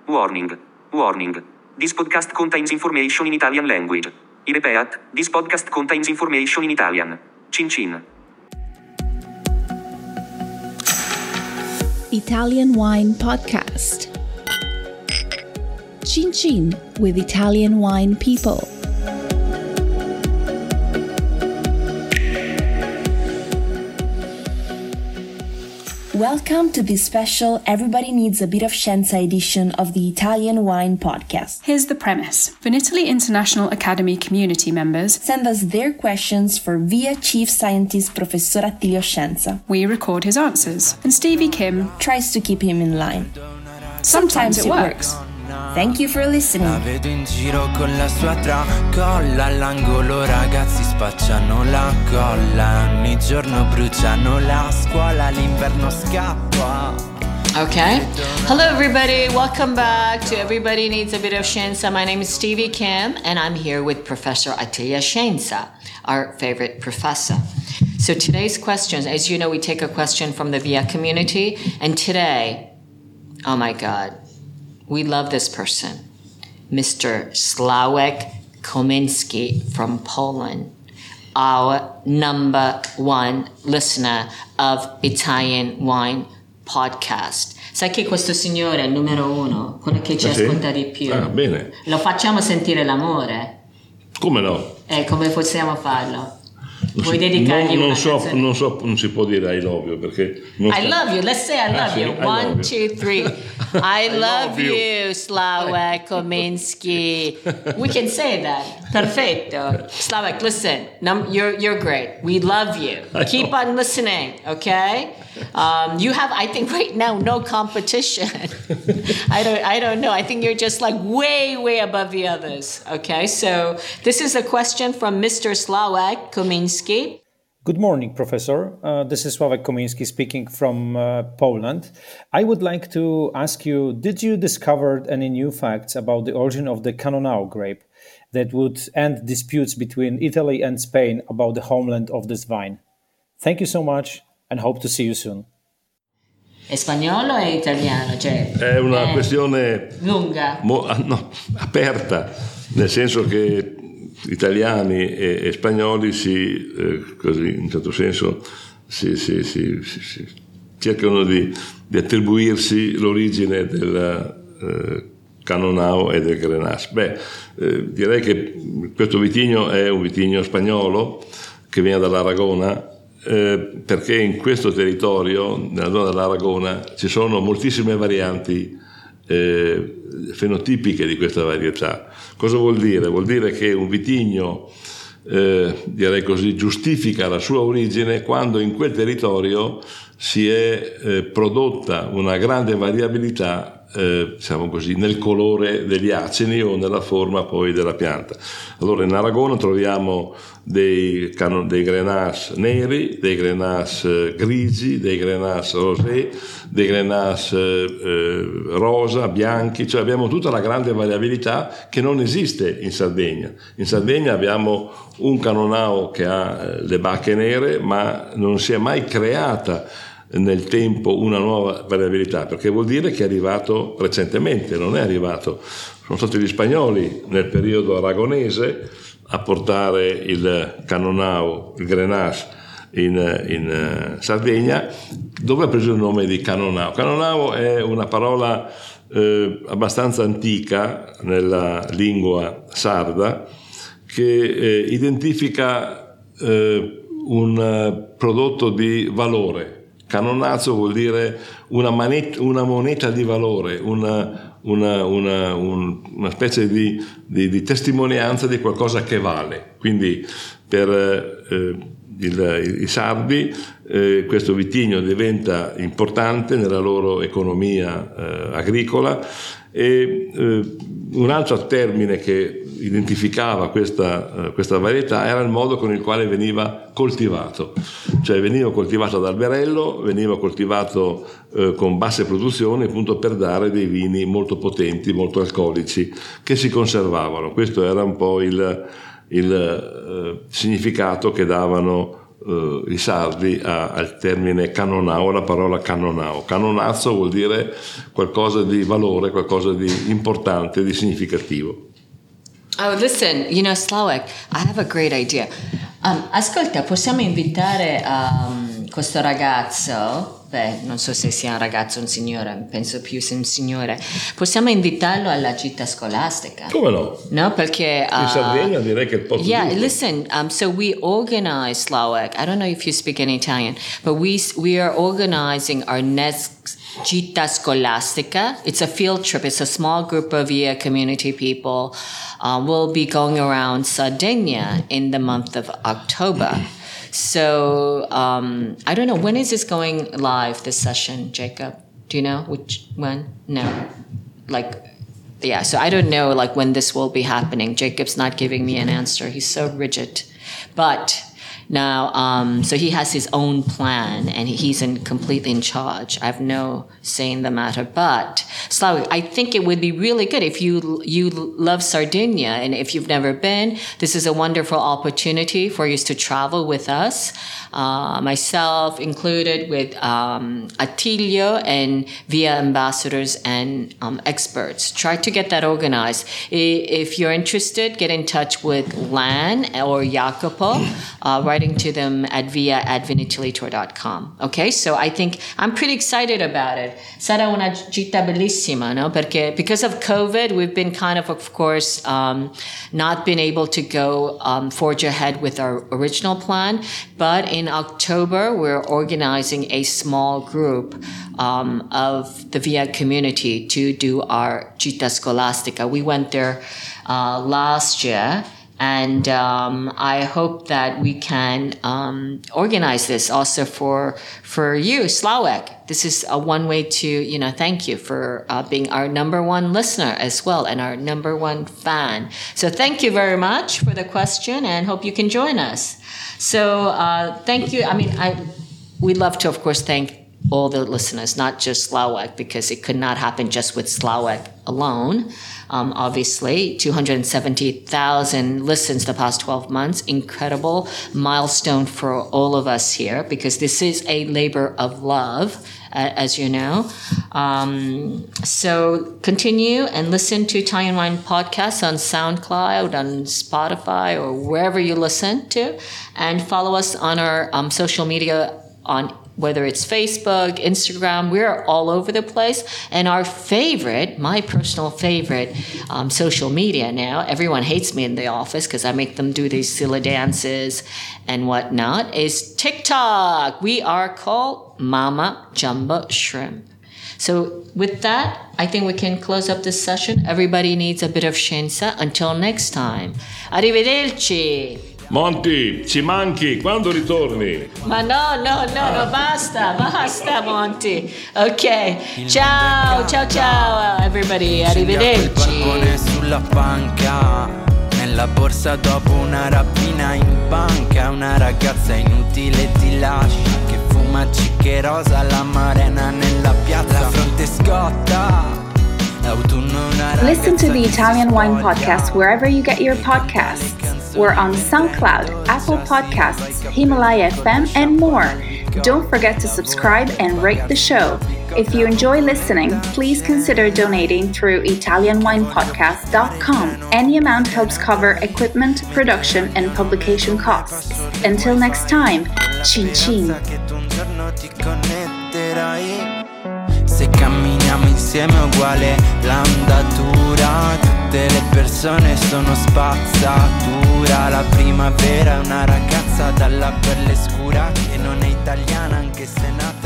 Warning. Warning. This podcast contains information in Italian language. I repeat, this podcast contains information in Italian. Cin cin. Italian Wine Podcast. Cin Cin with Italian wine people. Welcome to this special Everybody Needs a Bit of Scienza edition of the Italian Wine Podcast. Here's the premise. Vinitaly International Academy community members send us their questions for VIA Chief Scientist Professor Attilio Scienza. We record his answers, and Stevie Kim tries to keep him in line. Sometimes it works. Thank you for listening. La vedo in giro con la sua tracolla, all'angolo ragazzi spacciano la colla, ogni giorno bruciano la scuola, l'inverno scappa. Okay. Hello everybody, welcome back to Everybody Needs a Bit of Scienza. My name is Stevie Kim and I'm here with Professor Attilio Scienza, our favorite professor. So today's questions, as you know, we take a question from the VIA community, and today, oh my God, we love this person, Mr. Sławek Kominski from Poland, our number one listener of Italian Wine Podcast. Sai che questo signore è il numero uno, quello che ci ascolta di più. Ah, bene. Lo facciamo sentire l'amore? Come no? Come possiamo farlo? Vuoi dedicargli una canzone? Non si può dire I love you perché I love you. Let's say I love you. I One, love two, three. I love you, Sławek Kominski. We can say that. Perfetto. Sławek, listen. You're great. We love you. Keep on listening, okay? You have, I think, right now, no competition. I don't know. I think you're just like way above the others. Okay, so this is a question from Mr. Sławek Kominski. Good morning, Professor. This is Sławek Kominski speaking from Poland. I would like to ask you, did you discover any new facts about the origin of the Cannonau grape that would end disputes between Italy and Spain about the homeland of this vine? Thank you so much and hope to see you soon. È spagnolo o italiano? Cioè, è una questione lunga. Aperta, nel senso che italiani e spagnoli così in un certo senso si cercano di attribuirsi l'origine del Cannonau e del Grenache. Direi che questo vitigno è un vitigno spagnolo che viene dall'Aragona, perché in questo territorio, nella zona dell'Aragona, ci sono moltissime varianti fenotipiche di questa varietà. Cosa vuol dire? Vuol dire che un vitigno, direi così, giustifica la sua origine quando in quel territorio si è prodotta una grande variabilità, diciamo così, nel colore degli acini o nella forma poi della pianta. Allora in Aragona troviamo dei Grenache neri, dei Grenache grigi, dei Grenache rosé, dei Grenache rosa, bianchi, cioè abbiamo tutta la grande variabilità che non esiste in Sardegna. In Sardegna abbiamo un Cannonau che ha le bacche nere, ma non si è mai creata nel tempo una nuova variabilità, perché vuol dire che è arrivato recentemente, non è arrivato. Sono stati gli spagnoli nel periodo aragonese a portare il Cannonau, il Grenache in Sardegna, dove ha preso il nome di Cannonau. Cannonau è una parola abbastanza antica nella lingua sarda che identifica un prodotto di valore. Cannonazzo vuol dire una moneta di valore, una specie di testimonianza di qualcosa che vale. Quindi per i sardi questo vitigno diventa importante nella loro economia agricola, e un altro termine che identificava questa varietà era il modo con il quale veniva coltivato, cioè veniva coltivato ad alberello, veniva coltivato con basse produzioni, appunto per dare dei vini molto potenti, molto alcolici, che si conservavano. Questo era un po' il significato che davano i sardi al termine canonao, la parola canonao. Canonazzo vuol dire qualcosa di valore, qualcosa di importante, di significativo. Oh, listen, Slawek, I have a great idea. Ascolta, possiamo invitare questo ragazzo, non so se sia un ragazzo o un signore, penso più sia un signore, possiamo invitarlo alla gita scolastica? Come no? No, perché... in Sardegna direi che è il posto giusto. Listen, so we organize, Slawek, I don't know if you speak any Italian, but we are organizing our next Gita Scolastica. It's a field trip. It's a small group of VIA community people. We'll be going around Sardinia in the month of October. So I don't know, when is this going live, this session, Jacob? Do you know when? No. So I don't know when this will be happening. Jacob's not giving me an answer. He's so rigid. But now, so he has his own plan and he's completely in charge. I have no say in the matter. But Slawik, I think it would be really good if you love Sardinia, and if you've never been, this is a wonderful opportunity for you to travel with us. Myself included, with Attilio and VIA ambassadors and experts. Try to get that organized. If you're interested, get in touch with Lan or Jacopo, writing to them at via@vinitilitor.com. Okay, so I think I'm pretty excited about it. Sarà una gita bellissima, no? Because of COVID, we've been kind of course, not been able to go forge ahead with our original plan, but in October, we're organizing a small group of the VIA community to do our Gita Scolastica. We went there last year, and I hope that we can organize this also for you, Slawek. This is one way to, thank you for being our number one listener as well and our number one fan. So thank you very much for the question, and hope you can join us. So thank you. We'd love to, of course, thank all the listeners, not just Slawek, because it could not happen just with Slawek alone. Obviously, 270,000 listens the past 12 months. Incredible milestone for all of us here, because this is a labor of love, as you know. So continue and listen to Italian Wine Podcast on SoundCloud, on Spotify, or wherever you listen to, and follow us on our social media, on whether it's Facebook, Instagram. We're all over the place. And our favorite, my personal favorite social media now, everyone hates me in the office because I make them do these silly dances and whatnot, is TikTok. We are called Mama Jumbo Shrimp. So with that, I think we can close up this session. Everybody needs a bit of scienza. Until next time. Arrivederci. Monti, ci manchi, quando ritorni? Ma no, basta Monti. Ok, ciao everybody, arrivederci. Il barbone sulla panca, nella borsa dopo una rapina in banca, una ragazza inutile ti lascia, che fuma cicche rosa alla marena nella piazza, la fronte scotta. Listen to the Italian Wine Podcast wherever you get your podcasts. We're on SoundCloud, Apple Podcasts, Himalaya FM, and more. Don't forget to subscribe and rate the show. If you enjoy listening, please consider donating through ItalianWinePodcast.com. Any amount helps cover equipment, production, and publication costs. Until next time, cin cin. Se camminiamo insieme è uguale l'andatura, tutte le persone sono spazzatura. La primavera è una ragazza dalla pelle scura che non è italiana anche se è nata